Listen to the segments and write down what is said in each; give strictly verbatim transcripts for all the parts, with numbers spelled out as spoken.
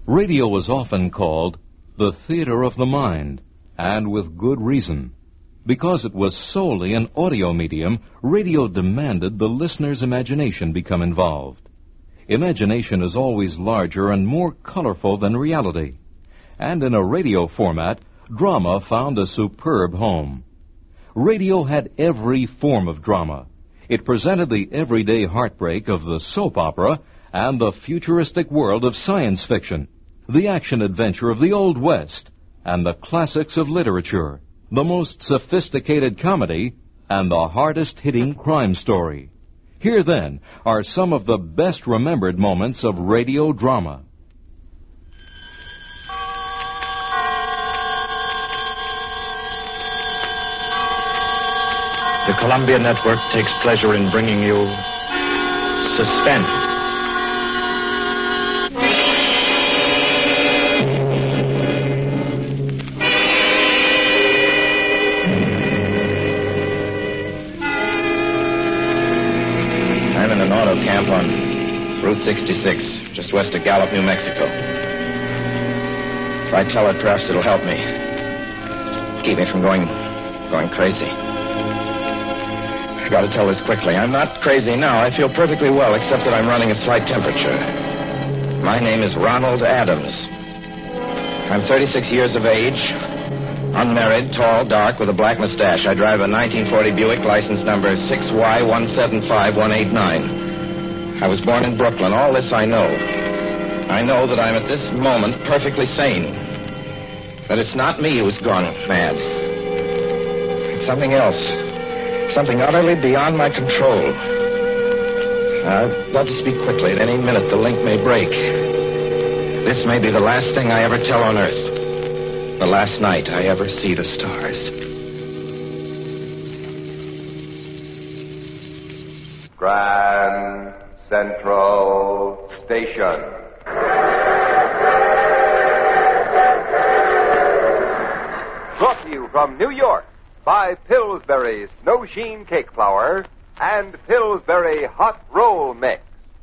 Radio was often called the theater of the mind, and with good reason. Because it was solely an audio medium, radio demanded the listener's imagination become involved. Imagination is always larger and more colorful than reality. And in a radio format, drama found a superb home. Radio had every form of drama. It presented the everyday heartbreak of the soap opera and the futuristic world of science fiction, the action-adventure of the Old West, and the classics of literature, the most sophisticated comedy, and the hardest-hitting crime story. Here, then, are some of the best-remembered moments of radio drama. The Columbia Network takes pleasure in bringing you Suspense. I'm in an auto camp on Route sixty-six, just west of Gallup, New Mexico. If I tell it, perhaps it'll help me. Keep me from going, going crazy. I got to tell this quickly. I'm not crazy now. I feel perfectly well, except that I'm running a slight temperature. My name is Ronald Adams. I'm thirty-six years of age, unmarried, tall, dark, with a black mustache. I drive a nineteen forty Buick, license number six Y one seven five one eight nine. I was born in Brooklyn. All this I know. I know that I'm at this moment perfectly sane. That it's not me who's gone mad. It's something else. Something utterly beyond my control. I'd love to speak quickly. At any minute, the link may break. This may be the last thing I ever tell on Earth. The last night I ever see the stars. Grand Central Station. Brought to you from New York by Pillsbury Snow Sheen Cake Flour and Pillsbury Hot Roll Mix.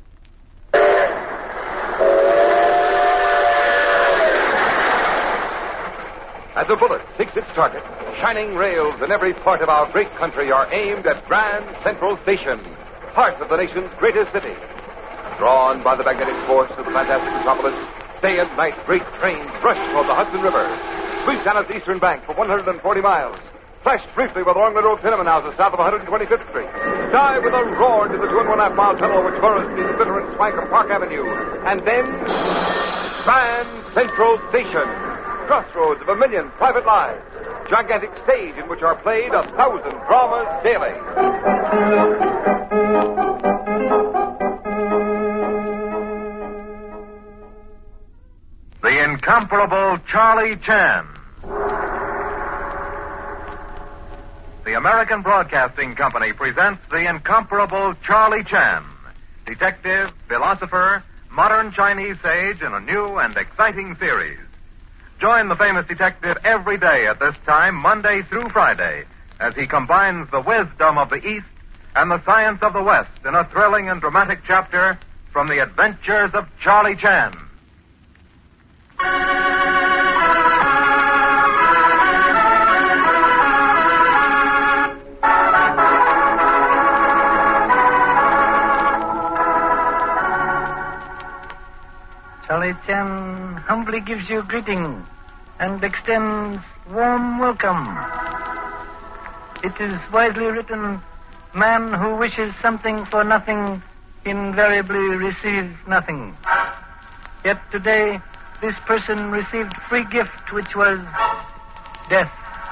As a bullet seeks its target, shining rails in every part of our great country are aimed at Grand Central Station, heart of the nation's greatest city. Drawn by the magnetic force of the fantastic metropolis, day and night great trains rush toward the Hudson River, sweep down its eastern bank for one hundred forty miles, flash briefly with along the road tenement houses south of one hundred twenty-fifth Street, dive with a roar into the two and one half mile tunnel which burrows beneath the glittering swank of Park Avenue, and then Grand Central Station, crossroads of a million private lives, gigantic stage in which are played a thousand dramas daily. The incomparable Charlie Chan. The American Broadcasting Company presents the incomparable Charlie Chan, detective, philosopher, modern Chinese sage in a new and exciting series. Join the famous detective every day at this time, Monday through Friday, as he combines the wisdom of the East and the science of the West in a thrilling and dramatic chapter from the adventures of Charlie Chan. Charlie Chan humbly gives you greeting and extends warm welcome. It is wisely written, man who wishes something for nothing invariably receives nothing. Yet today, this person received free gift, which was death.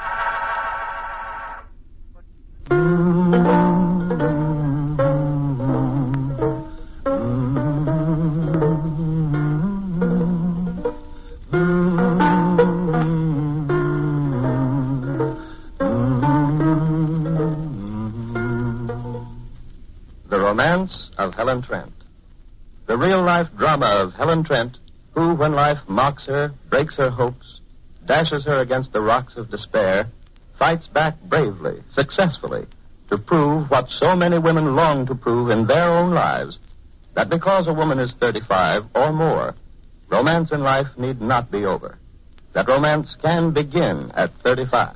The Romance of Helen Trent. The real-life drama of Helen Trent, who, when life mocks her, breaks her hopes, dashes her against the rocks of despair, fights back bravely, successfully, to prove what so many women long to prove in their own lives, that because a woman is thirty-five or more, romance in life need not be over. That romance can begin at thirty-five.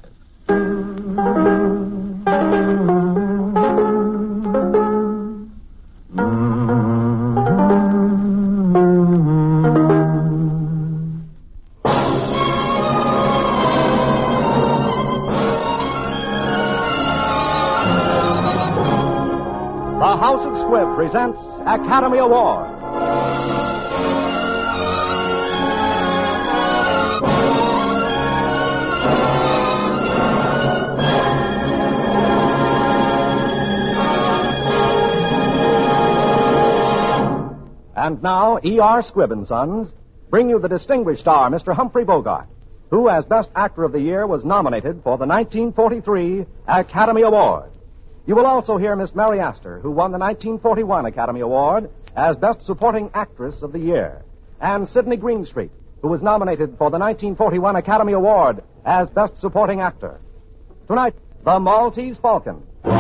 The House of Squibb presents Academy Award. And now, E R. Squibb and Sons bring you the distinguished star, Mister Humphrey Bogart, who, as Best Actor of the Year, was nominated for the nineteen forty-three Academy Award. You will also hear Miss Mary Astor, who won the nineteen forty-one Academy Award as Best Supporting Actress of the Year, and Sidney Greenstreet, who was nominated for the nineteen forty-one Academy Award as Best Supporting Actor. Tonight, The Maltese Falcon.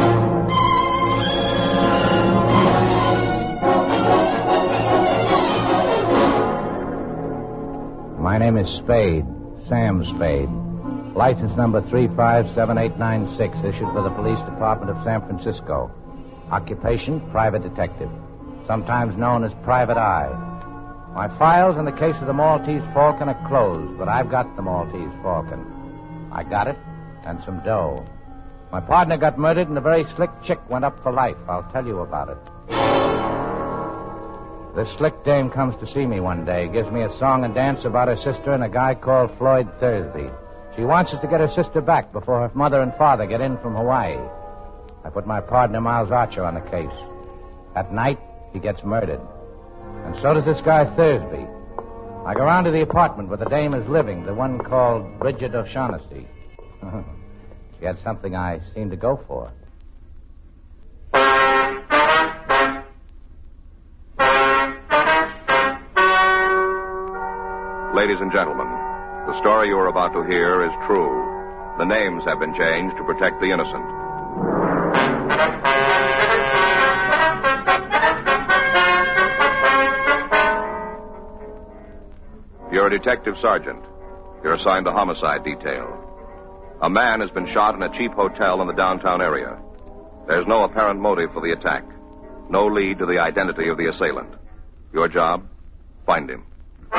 My name is Spade, Sam Spade. License number three five seven eight nine six, issued for the Police Department of San Francisco. Occupation, private detective, sometimes known as Private Eye. My files in the case of the Maltese Falcon are closed, but I've got the Maltese Falcon. I got it, and some dough. My partner got murdered, and a very slick chick went up for life. I'll tell you about it. This slick dame comes to see me one day, gives me a song and dance about her sister and a guy called Floyd Thursby. She wants us to get her sister back before her mother and father get in from Hawaii. I put my partner, Miles Archer, on the case. At night, he gets murdered. And so does this guy Thursby. I go round to the apartment where the dame is living, the one called Bridget O'Shaughnessy. She had something I seemed to go for. Ladies and gentlemen, the story you are about to hear is true. The names have been changed to protect the innocent. You're a detective sergeant. You're assigned the homicide detail. A man has been shot in a cheap hotel in the downtown area. There's no apparent motive for the attack. No lead to the identity of the assailant. Your job? Find him.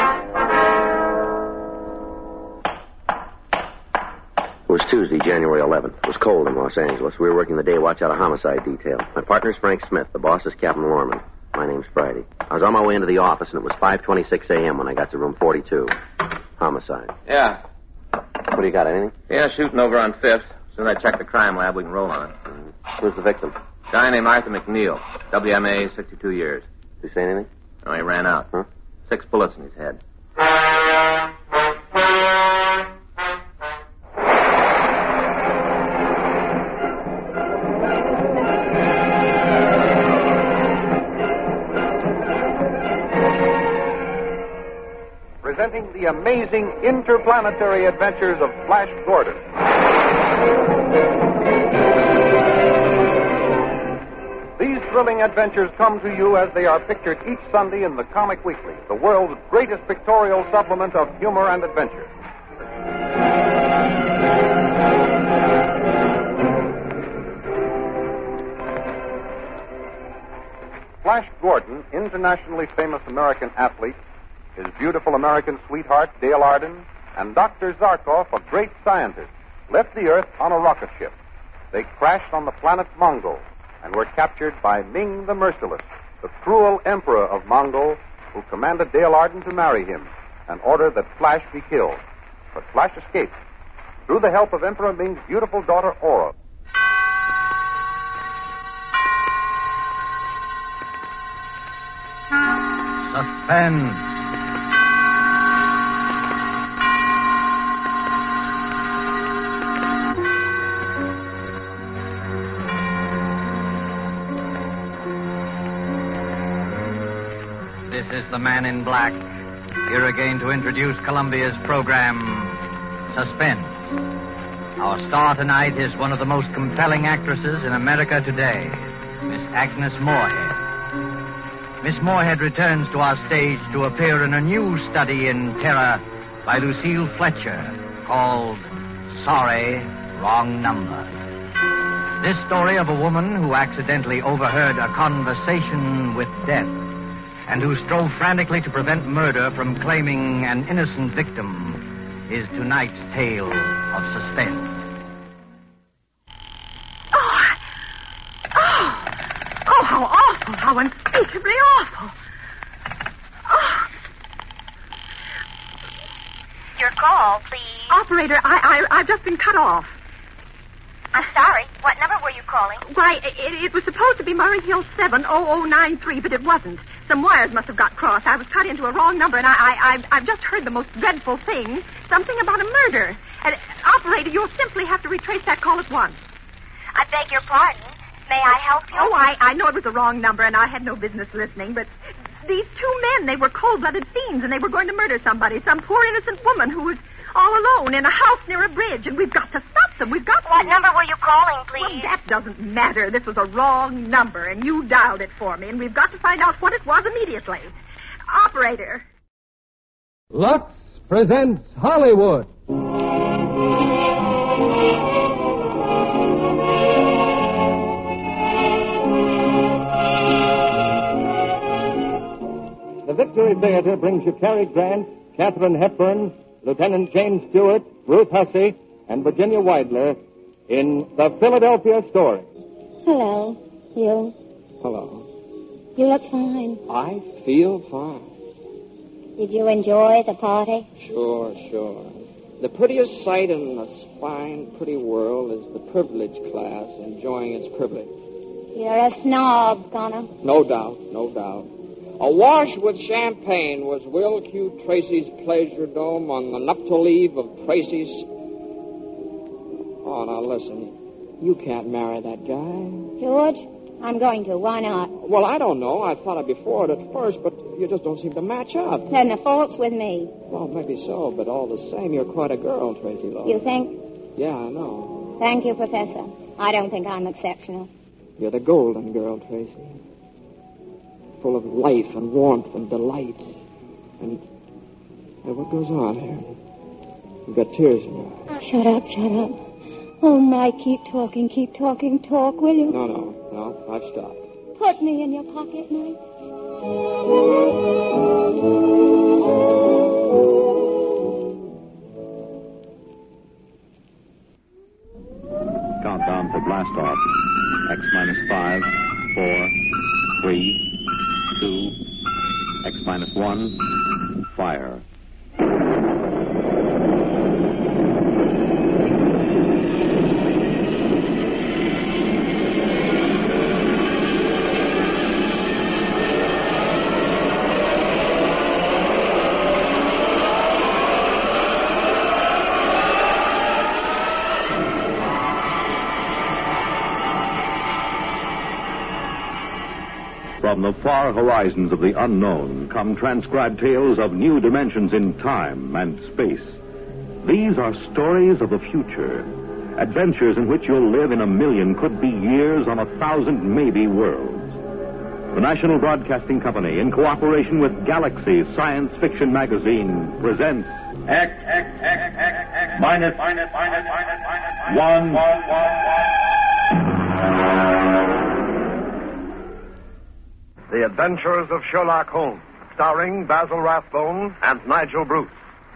It was Tuesday, January eleventh. It was cold in Los Angeles. We were working the day watch out of homicide detail. My partner's Frank Smith. The boss is Captain Lorman. My name's Friday. I was on my way into the office, and it was five twenty-six a.m. when I got to room forty-two. Homicide. Yeah. What do you got, anything? Yeah, shooting over on Fifth. As soon as I check the crime lab, we can roll on it. Mm-hmm. Who's the victim? Guy named Arthur McNeil. W M A, sixty-two years. Did you say anything? No, he ran out. Huh? Six bullets in his head. Presenting the amazing interplanetary adventures of Flash Gordon. These thrilling adventures come to you as they are pictured each Sunday in the Comic Weekly, the world's greatest pictorial supplement of humor and adventure. Flash Gordon, internationally famous American athlete, his beautiful American sweetheart, Dale Arden, and Doctor Zarkov, a great scientist, left the Earth on a rocket ship. They crashed on the planet Mongol and were captured by Ming the Merciless, the cruel emperor of Mongol, who commanded Dale Arden to marry him and order that Flash be killed. But Flash escaped through the help of Emperor Ming's beautiful daughter, Aura. Suspense. This is the Man in Black, here again to introduce Columbia's program, Suspense. Our star tonight is one of the most compelling actresses in America today, Miss Agnes Moorehead. Miss Moorhead returns to our stage to appear in a new study in terror by Lucille Fletcher called Sorry, Wrong Number. This story of a woman who accidentally overheard a conversation with death and who strove frantically to prevent murder from claiming an innocent victim is tonight's tale of suspense. Oh, oh, oh, how awful, how unspeakably awful. Oh. Your call, please. Operator, I, I, I've just been cut off. I'm sorry. What number were you calling? Why, it, it was supposed to be Murray Hill seven oh oh nine three, but it wasn't. Some wires must have got crossed. I was cut into a wrong number, and I, I, I've, I've just heard the most dreadful thing. Something about a murder. And, operator, you'll simply have to retrace that call at once. I beg your pardon. May I help you? Oh, I, I know it was the wrong number, and I had no business listening, but these two men, they were cold-blooded fiends, and they were going to murder somebody, some poor innocent woman who was all alone in a house near a bridge, and we've got to stop them. We've got to... What number were you calling, please? Well, that doesn't matter. This was a wrong number, and you dialed it for me, and we've got to find out what it was immediately. Operator. Lux presents Hollywood. The Victory Theater brings you Cary Grant, Katharine Hepburn, Lieutenant James Stewart, Ruth Hussey, and Virginia Weidler in The Philadelphia Story. Hello. You. Hello. You look fine. I feel fine. Did you enjoy the party? Sure, sure. The prettiest sight in this fine, pretty world is the privileged class enjoying its privilege. You're a snob, Connor. No doubt, no doubt. Awash with champagne was Will Q. Tracy's pleasure dome on the nuptial eve of Tracy's... Oh, now listen. You can't marry that guy. George, I'm going to. Why not? Well, I don't know. I thought I'd be for it at first, but you just don't seem to match up. Then the fault's with me. Well, maybe so, but all the same, you're quite a girl, Tracy Lowe. You think? Yeah, I know. Thank you, Professor. I don't think I'm exceptional. You're the golden girl, Tracy. Full of life and warmth and delight. And, and what goes on here? You've got tears in your eyes. Shut up, shut up. Oh, Mike, keep talking, keep talking. Talk, will you? No, no, no. I've stopped. Put me in your pocket, Mike. Countdown for blast off. X minus five, four, three, two, X minus one, fire. From the far horizons of the unknown come transcribed tales of new dimensions in time and space. These are stories of the future, adventures in which you'll live in a million, could be years, on a thousand maybe worlds. The National Broadcasting Company, in cooperation with Galaxy Science Fiction Magazine, presents X, X, X, X, X, minus, minus, minus, minus, minus, one, one, one, one. The Adventures of Sherlock Holmes, starring Basil Rathbone and Nigel Bruce.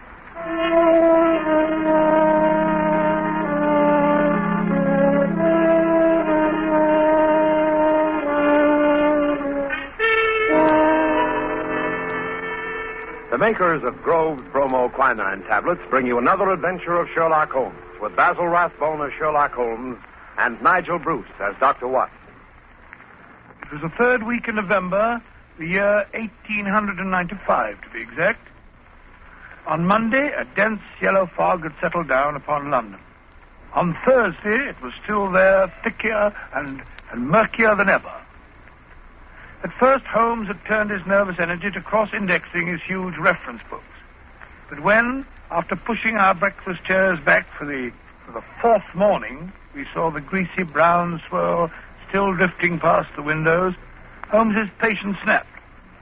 The makers of Grove's Bromo Quinine tablets bring you another adventure of Sherlock Holmes, with Basil Rathbone as Sherlock Holmes and Nigel Bruce as Doctor Watson. It was the third week in November, the year eighteen ninety-five, to be exact. On Monday, a dense yellow fog had settled down upon London. On Thursday, it was still there, thicker and, and murkier than ever. At first, Holmes had turned his nervous energy to cross-indexing his huge reference books. But when, after pushing our breakfast chairs back for the, for the fourth morning, we saw the greasy brown swirl still drifting past the windows, Holmes's patience snapped.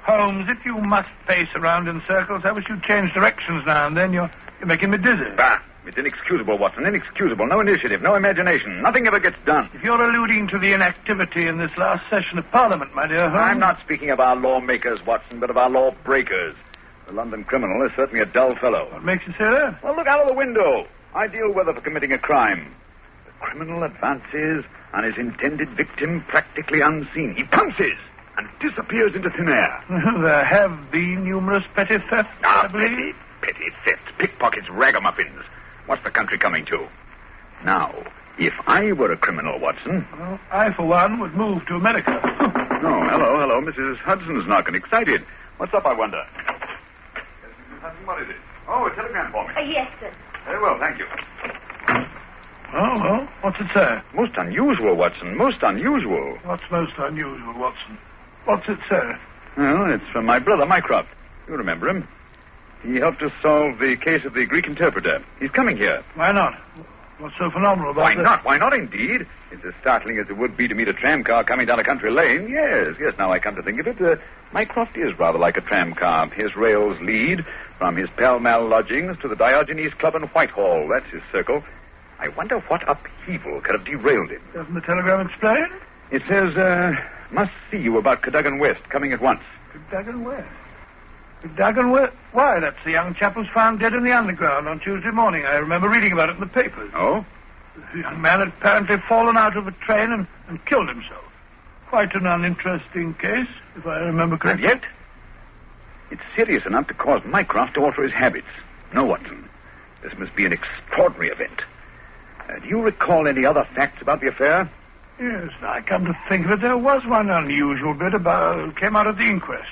Holmes, if you must pace around in circles, I wish you'd change directions now and then. You're, you're making me dizzy. Bah, it's inexcusable, Watson, inexcusable. No initiative, no imagination. Nothing ever gets done. If you're alluding to the inactivity in this last session of Parliament, my dear Holmes... I'm not speaking of our lawmakers, Watson, but of our lawbreakers. The London criminal is certainly a dull fellow. What makes you say that? Well, look out of the window. Ideal weather for committing a crime. The criminal advances on his intended victim practically unseen. He pounces and disappears into thin air. There have been numerous petty thefts, ah, I believe. Petty, petty thefts, pickpockets, ragamuffins. What's the country coming to? Now, if I were a criminal, Watson... Well, I, for one, would move to America. No, hello, hello. Missus Hudson's knocking, excited. What's up, I wonder? Missus Hudson, what is it? Oh, a telegram for me. Uh, yes, sir. Very well, thank you. Oh, well, what's it say? Most unusual, Watson, most unusual. What's most unusual, Watson? What's it say? Well, it's from my brother, Mycroft. You remember him. He helped us solve the case of the Greek interpreter. He's coming here. Why not? What's so phenomenal about Why that? not? Why not, indeed? It's as startling as it would be to meet a tram car coming down a country lane. Yes, yes, now I come to think of it. Uh, Mycroft is rather like a tram car. His rails lead from his Pall Mall lodgings to the Diogenes Club in Whitehall. That's his circle. I wonder what upheaval could have derailed him. Doesn't the telegram explain? It says, uh, must see you about Cadogan West, coming at once. Cadogan West? Cadogan West? Why, that's the young chap who's found dead in the underground on Tuesday morning. I remember reading about it in the papers. Oh? The young man had apparently fallen out of a train and, and killed himself. Quite an uninteresting case, if I remember correctly. And yet, it's serious enough to cause Mycroft to alter his habits. No, Watson. This must be an extraordinary event. Uh, do you recall any other facts about the affair? Yes, I come to think of it, there was one unusual bit about came out of the inquest.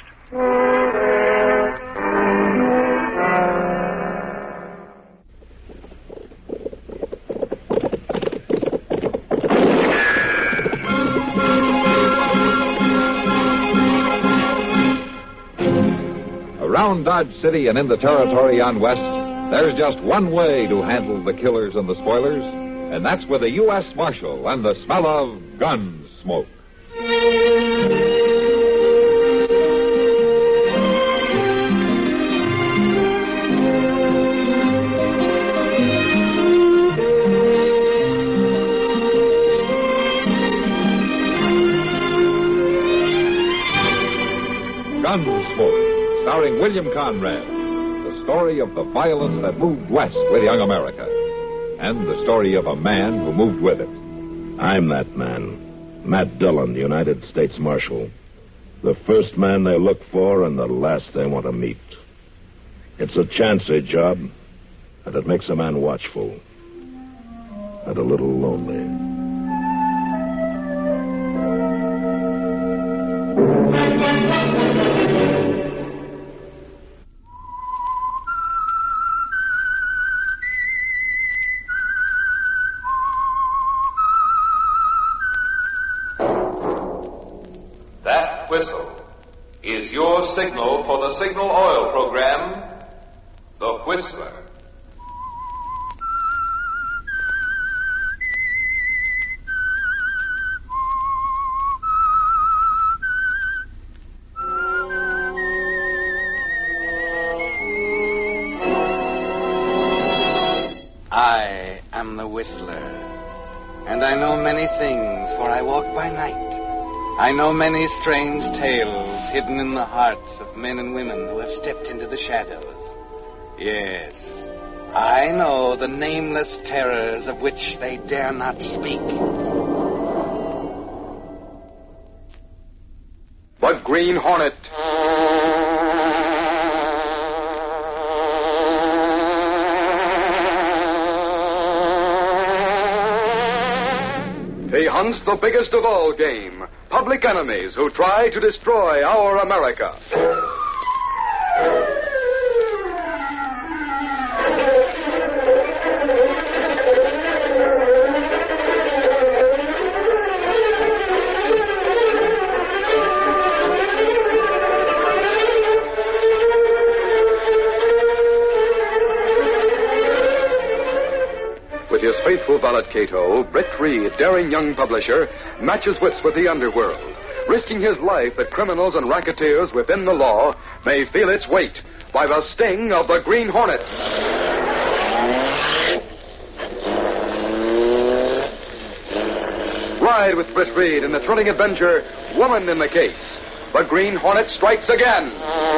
Around Dodge City and in the territory on West, there's just one way to handle the killers and the spoilers, and that's with a U S Marshal and the smell of gun smoke. Gunsmoke, starring William Conrad, the story of the violence that moved west with young America, and the story of a man who moved with it. I'm that man, Matt Dillon, United States Marshal. The first man they look for and the last they want to meet. It's a chancy job, and it makes a man watchful and a little lonely. That whistle is your signal for the Signal Oil program, The Whistler. I am the Whistler, and I know many things, for I walk by night. I know many strange tales hidden in the hearts of men and women who have stepped into the shadows. Yes, I know the nameless terrors of which they dare not speak. The Green Hornet. He hunts the biggest of all game, public enemies who try to destroy our America. With his faithful valet Cato, Britt Reed, daring young publisher, matches wits with the underworld. risking his life that criminals and racketeers within the law may feel its weight by the sting of the Green Hornet. Ride with Britt Reed in the thrilling adventure, Woman in the Case. The Green Hornet strikes again.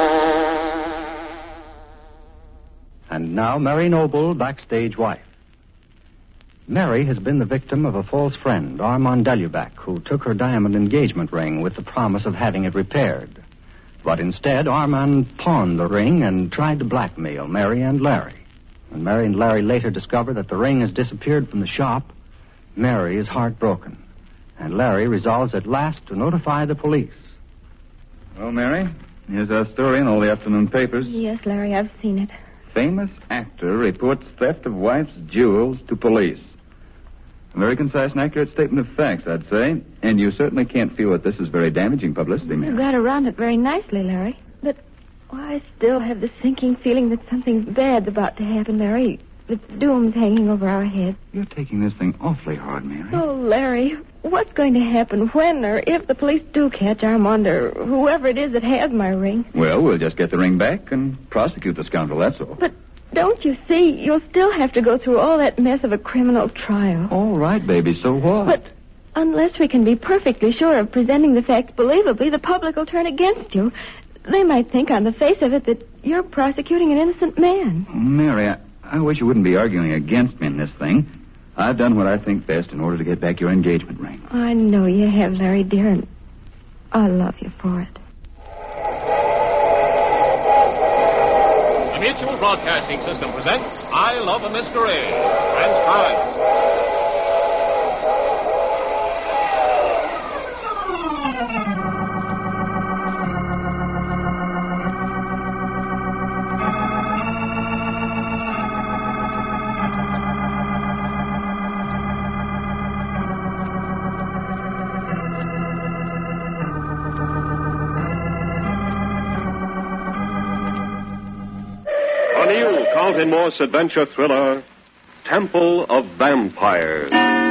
And now, Mary Noble, backstage wife. Mary has been the victim of a false friend, Armand Delubac, who took her diamond engagement ring with the promise of having it repaired. But instead, Armand pawned the ring and tried to blackmail Mary and Larry. When Mary and Larry later discover that the ring has disappeared from the shop, Mary is heartbroken. And Larry resolves at last to notify the police. Well, Mary, here's our story in all the afternoon papers. Yes, Larry, I've seen it. Famous actor reports theft of wife's jewels to police. A very concise and accurate statement of facts, I'd say. And you certainly can't feel that this is very damaging publicity, Mary. You got around it very nicely, Larry. But oh, I still have the sinking feeling that something bad's about to happen, Larry. That doom's hanging over our heads. You're taking this thing awfully hard, Mary. Oh, Larry, what's going to happen when or if the police do catch Armand or whoever it is that has my ring? Well, we'll just get the ring back and prosecute the scoundrel, that's all. But don't you see, you'll still have to go through all that mess of a criminal trial. All right, baby, so what? But unless we can be perfectly sure of presenting the facts believably, the public will turn against you. They might think on the face of it that you're prosecuting an innocent man. Mary, I, I wish you wouldn't be arguing against me in this thing. I've done what I think best in order to get back your engagement ring. I know you have, Larry, dear, and I love you for it. The Mutual Broadcasting System presents I Love a Mystery. Transcribed. Carlton Morse adventure thriller, Temple of Vampires.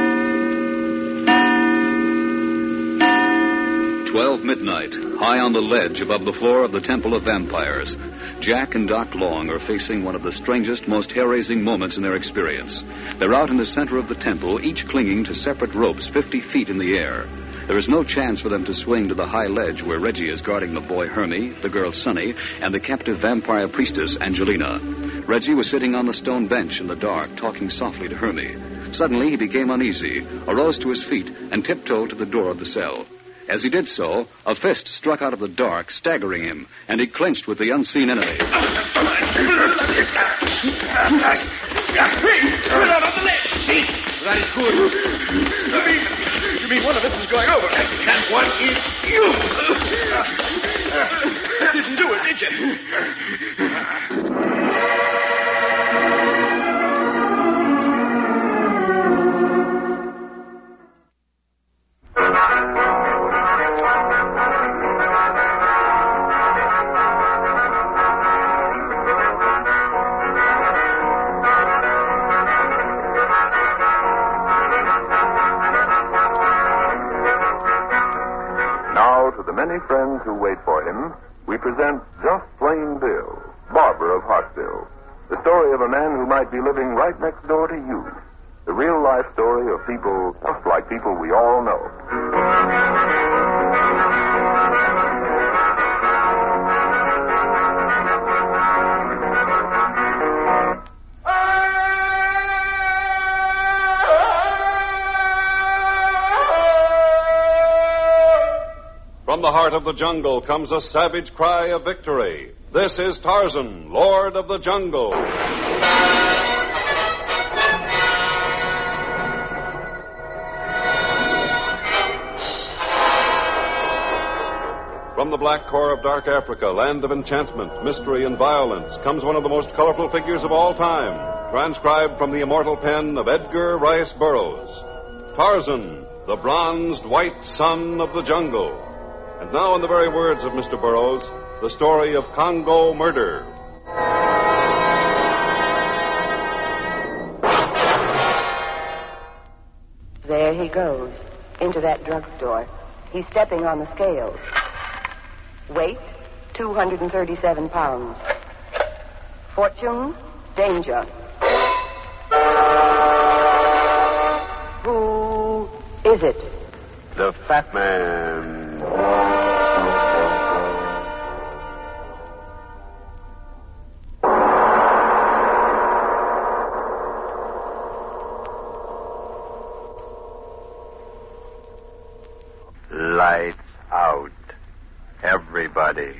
Twelve midnight, high on the ledge above the floor of the Temple of Vampires. Jack and Doc Long are facing one of the strangest, most hair-raising moments in their experience. They're out in the center of the temple, each clinging to separate ropes fifty feet in the air. There is no chance for them to swing to the high ledge where Reggie is guarding the boy Hermie, the girl Sunny, and the captive vampire priestess Angelina. Reggie was sitting on the stone bench in the dark, talking softly to Hermie. Suddenly he became uneasy, arose to his feet, and tiptoed to the door of the cell. As he did so, a fist struck out of the dark, staggering him, and he clenched with the unseen enemy. Get out on the ledge! See? That is good. You mean, you mean one of us is going over? That one is you! Didn't do it, did you? Many friends who wait for him, we present Just Plain Bill, barber of Hartsville. The story of a man who might be living right next door to you. The real-life story of people just like people we all know. From the heart of the jungle comes a savage cry of victory. This is Tarzan, Lord of the Jungle. From the black core of dark Africa, land of enchantment, mystery, and violence, comes one of the most colorful figures of all time, transcribed from the immortal pen of Edgar Rice Burroughs. Tarzan, the bronzed white son of the jungle. And now, in the very words of Mister Burroughs, the story of Congo murder. There he goes, into that drugstore. He's stepping on the scales. Weight, two hundred thirty-seven pounds. Fortune, danger. Who is it? The Fat Man. Lights out, everybody.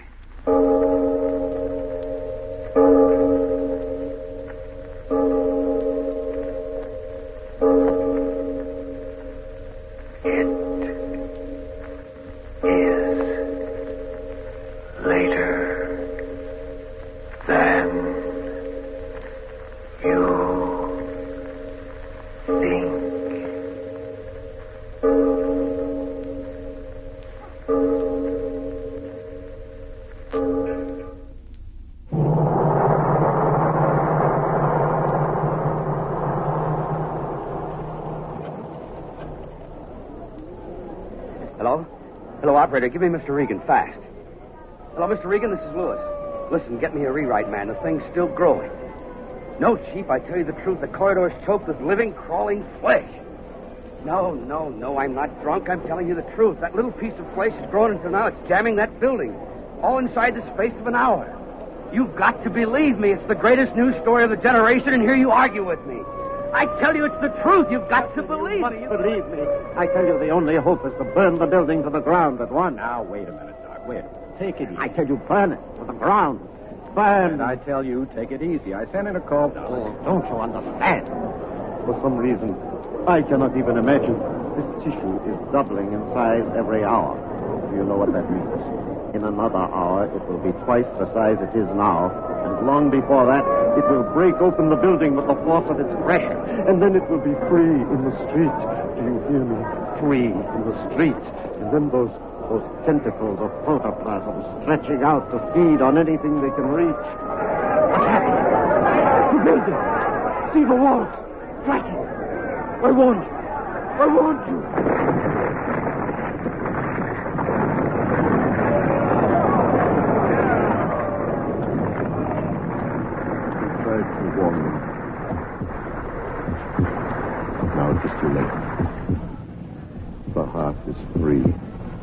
Hello? Hello, operator. Give me Mister Regan, fast. Hello, Mister Regan, this is Lewis. Listen, get me a rewrite, man. The thing's still growing. No, Chief, I tell you the truth. The corridor's choked with living, crawling flesh. No, no, no, I'm not drunk. I'm telling you the truth. That little piece of flesh has grown until now it's jamming that building. All inside the space of an hour. You've got to believe me. It's the greatest news story of the generation, and here you argue with me. I tell you it's the truth. You've got to believe you must me. Believe me. I tell you the only hope is to burn the building to the ground at once. Now, wait a minute, Doc. Wait a minute. Take it easy. I tell you, burn it to the ground. Burn. And I tell you, take it easy. I sent in a call. Oh, don't you understand? For some reason, I cannot even imagine. This tissue is doubling in size every hour. Do you know what that means? In another hour, it will be twice the size it is now. And long before that, it will break open the building with the force of its pressure. And then it will be free in the street. Do you hear me? Free in the street. And then those those tentacles of protoplasm stretching out to feed on anything they can reach. What's happening? The building. See the wall. Cracking. I warned you. I warned you. Now it is too late. The heart is free.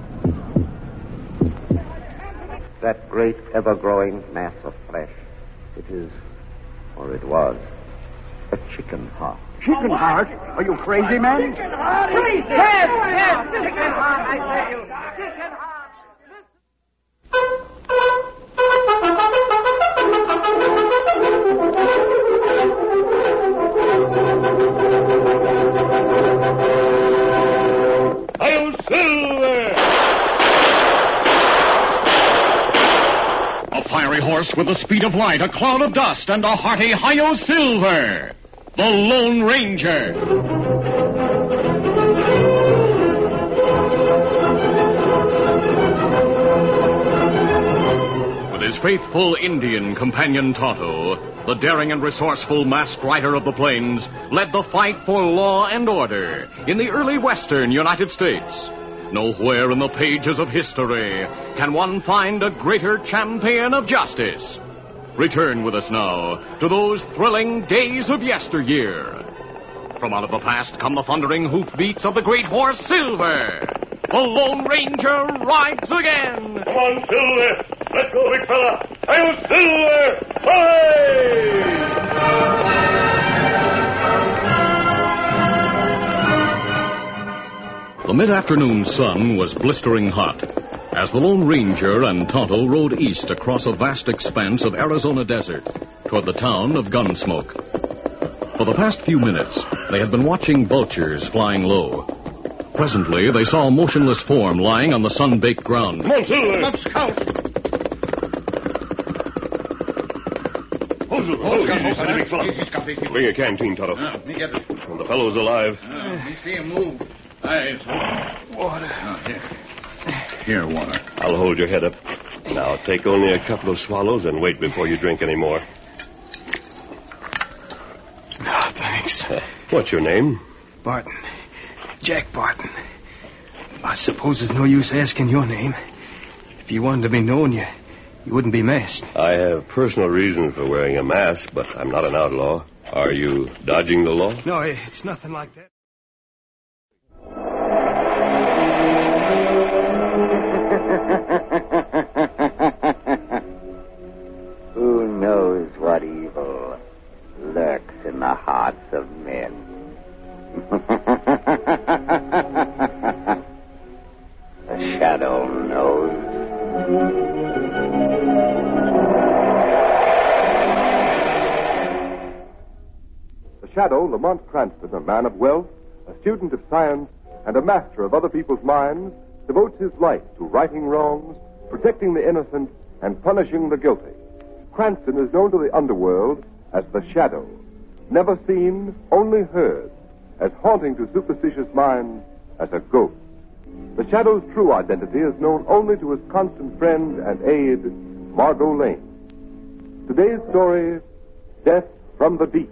That great, ever-growing mass of flesh, it is, or it was, a chicken heart. Chicken heart? Are you crazy, man? Chicken heart! Please, yes, yes, chicken heart, I tell you. Chicken heart! Hail Silver! A fiery horse with the speed of light, a cloud of dust, and a hearty Hi-Yo Silver, the Lone Ranger. With his faithful Indian companion Tonto, the daring and resourceful masked rider of the plains led the fight for law and order in the early western United States. Nowhere in the pages of history can one find a greater champion of justice. Return with us now to those thrilling days of yesteryear. From out of the past come the thundering hoofbeats of the great horse Silver. The Lone Ranger rides again. Come on, Silver. Let's go, big fella. I'm Silver. Hooray! The mid-afternoon sun was blistering hot as the Lone Ranger and Tonto rode east across a vast expanse of Arizona desert toward the town of Gunsmoke. For the past few minutes, they had been watching vultures flying low. Presently, they saw a motionless form lying on the sun-baked ground. Come on, Silver. Let's count. Hold it, hold it, hold big fella. Bring a canteen, Tonto. Uh, me get it. And the fellow's alive. Uh, me see him move. Aye, water. Oh, here. Here, water. I'll hold your head up. Now, take only a couple of swallows and wait before you drink any more. Oh, thanks. Uh, what's your name? Barton. Jack Barton. I suppose there's no use asking your name. If you wanted to be known, you, you wouldn't be masked. I have personal reasons for wearing a mask, but I'm not an outlaw. Are you dodging the law? No, it's nothing like that. Who knows what evil lurks in the hearts of men? The shadow knows. The Shadow, Lamont Cranston, a man of wealth, a student of science, and a master of other people's minds, devotes his life to righting wrongs, protecting the innocent, and punishing the guilty. Cranston is known to the underworld as the Shadow, never seen, only heard, as haunting to superstitious minds as a ghost. The Shadow's true identity is known only to his constant friend and aide, Margot Lane. Today's story, Death from the Deep.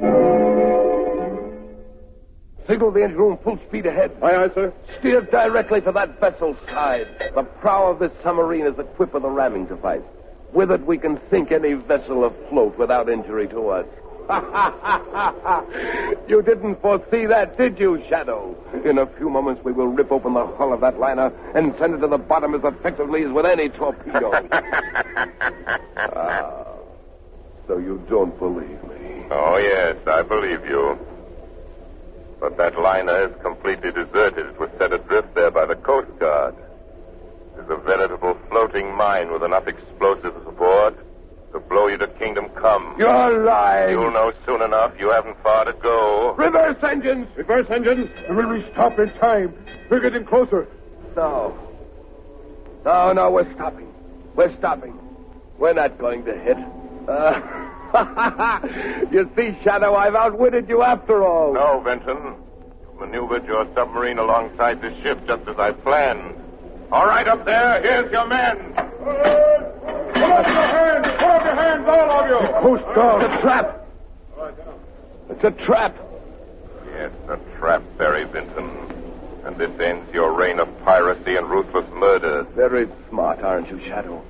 Signal the engine room full speed ahead. Aye, aye, sir. Steer directly for that vessel's side. The prow of this submarine is equipped with a ramming device. With it, we can sink any vessel afloat without injury to us. You didn't foresee that, did you, Shadow? In a few moments, we will rip open the hull of that liner and send it to the bottom as effectively as with any torpedo. Ah, so you don't believe me? Oh, yes, I believe you. But that liner is completely deserted. It was set adrift there by the Coast Guard. It's a veritable floating mine with enough explosives aboard to blow you to kingdom come. You're lying. You'll know soon enough. You haven't far to go. Reverse engines! Reverse engines! Will we stop in time? We're getting closer. No. No, no, we're stopping. We're stopping. We're not going to hit. Uh, you see, Shadow, I've outwitted you after all. No, Benton. You maneuvered your submarine alongside the ship just as I planned. All right, up there. Here's your men. Put up your hands! Put up your hands, all of you! The Coast Guard. It's a trap. It's a trap. Yes, a trap, Barry Benton. And this ends your reign of piracy and ruthless murder. Very smart, aren't you, Shadow?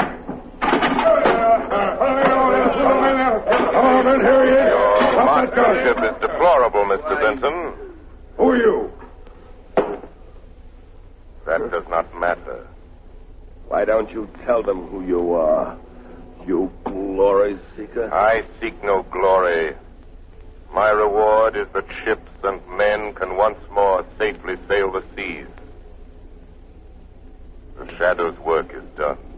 Come on, then, here he is. Your marksmanship is deplorable, Mister Benton. Who are you? That does not matter. Why don't you tell them who you are, you glory seeker? I seek no glory. My reward is that ships and men can once more safely sail the seas. The Shadow's work is done.